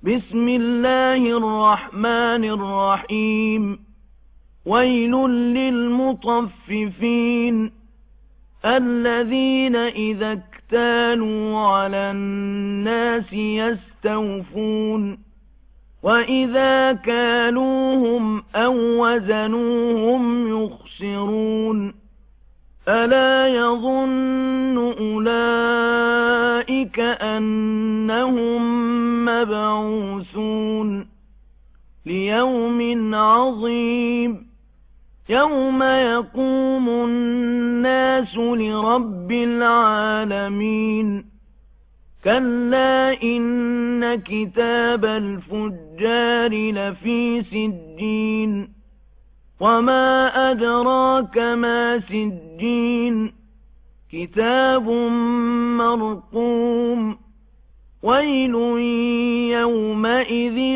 بسم الله الرحمن الرحيم ويل للمطففين الذين إذا اكتالوا على الناس يستوفون وإذا كالوهم أو وزنوهم يخسرون ألا يظن أولئك أنهم مبعوثون ليوم عظيم يوم يقوم الناس لرب العالمين كلا إن كتاب الفجار لفي سجين وما أدراك ما سجين كتاب مرقوم ويل يومئذ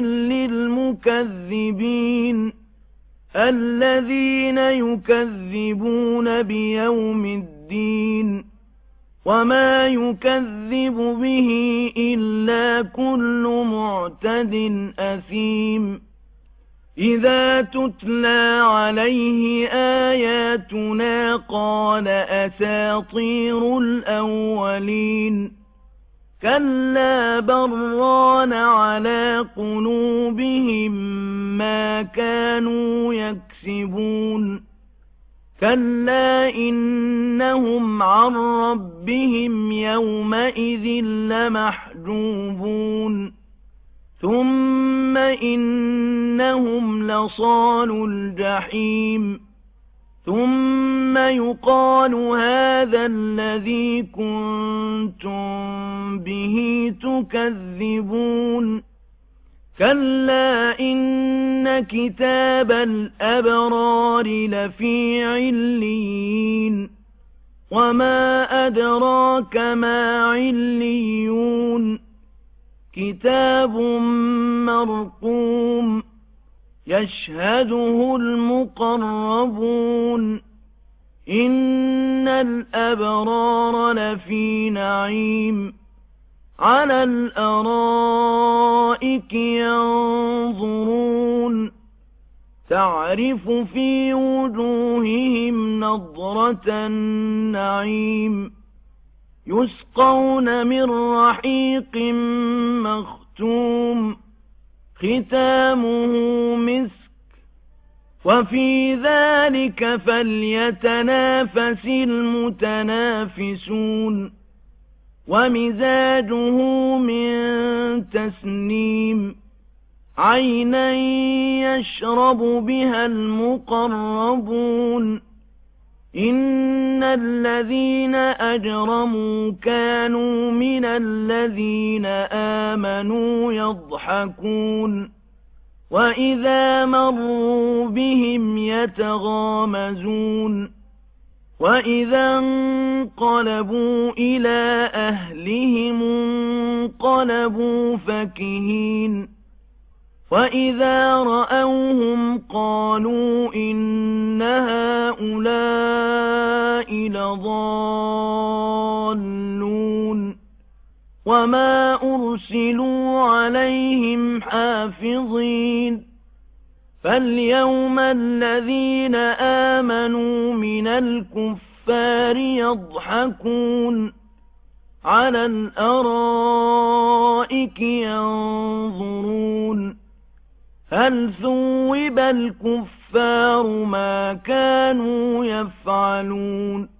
للمكذبين الذين يكذبون بيوم الدين وما يكذب به إلا كل معتد أثيم إذا تتلى عليه آياتنا قال أساطير الأولين كلا بران على قلوبهم ما كانوا يكسبون كلا إنهم عن ربهم يومئذ لمحجوبون ثم إنهم لصالو الجحيم ثم يقال هذا الذي كنتم به تكذبون كلا إن كتاب الأبرار لفي عليين وما أدراك ما عليون كتاب مرقوم يشهده المقربون إن الأبرار لفي نعيم على الأرائك ينظرون تعرف في وجوههم نضرة النعيم يسقون من رحيق مختوم ختامه مسك وفي ذلك فليتنافس المتنافسون ومزاجه من تسنيم عينا يشرب بها المقربون إن الذين أجرموا كانوا من الذين آمنوا يضحكون وإذا مروا بهم يتغامزون وإذا انقلبوا إلى أهلهم انقلبوا فكهين وإذا رأوهم قالوا إن هؤلاء لضالون وما أرسلوا عليهم حافظين فاليوم الذين آمنوا من الكفار يضحكون على الأرائك ينظرون هل ثوب الكفار ما كانوا يفعلون